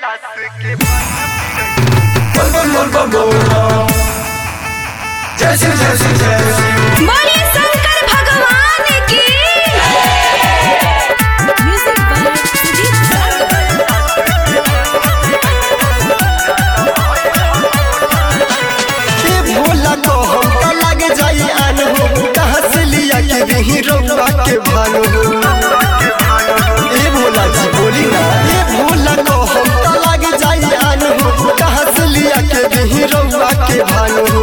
बोलिए शंकर भगवान की। म्यूजिक बाय सुजीत भोला को हम लग जाई आन हो कहाँ से लिया के रही रउआ के भान हो। ए भोला जी बोली ना, ए भोला को हम लग जाई आन हो कहाँ से लिया के रही रउआ के भान हो।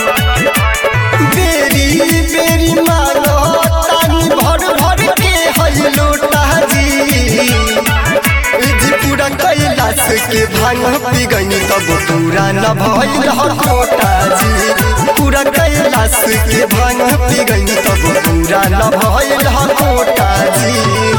बेरी बेरी मानो तानी भर भर के हई लोटा जी पूरा कैलाश के भांग पी गई तब पूरा न भइल कोटा जी। पूरा कैलाश के भांग पी गई तब पूरा न भइल कोटा जी।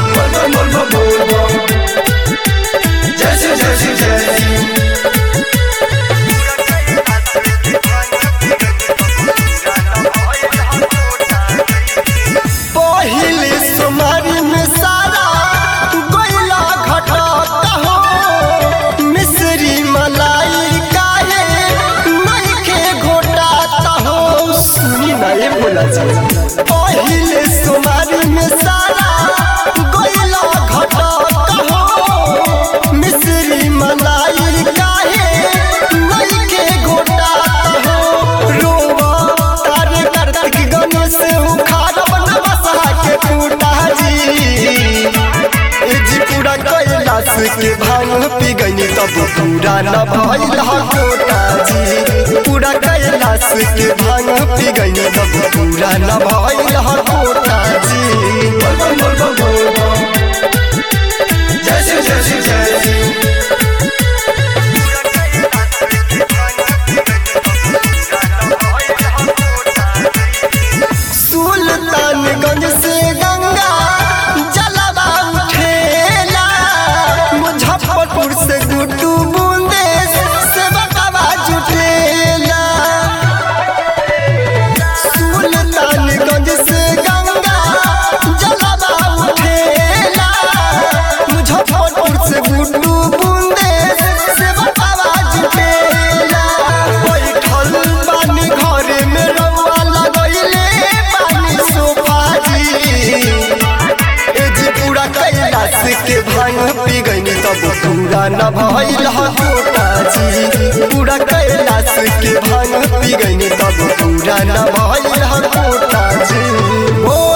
पहिले सोमारी में सारा गोइला घटाता हो मिश्री मलाई काहे नहीं के घोटाता हो। सुनी ना ये बोला जी, पहिले सोमारी में सारा गोइला घटाता हो मिश्री मलाई काहे नहीं के घोटाता हो। रोवा तारे कार्तिक गणेश उखाड़ के पूटा जी पूरा कैलाश के भांग पी गई तब पूरा न भइल कोटा जी। पूरा कैलाश के भांग पी गई तब पूरा न भइल कोटा जी। सुल्तानगंज से गंगा जलवा उठेला, मुजफ्फरपुर से गुड्डू बूंदे से बकवा जुटेला। सुल्तानगंज से गंगा जलवा उठेला, मुजफ्फरपुर से गुड्डू बूंदे से बकवा जुटेला। बैठल बानी घरे में रउआ लगइले पूरा कैलाश के भांग पी गई तब पूरा न भइल कोटा जी। पूरा कैलाश के भांग पी गई तब पूरा न भइल कोटा जी।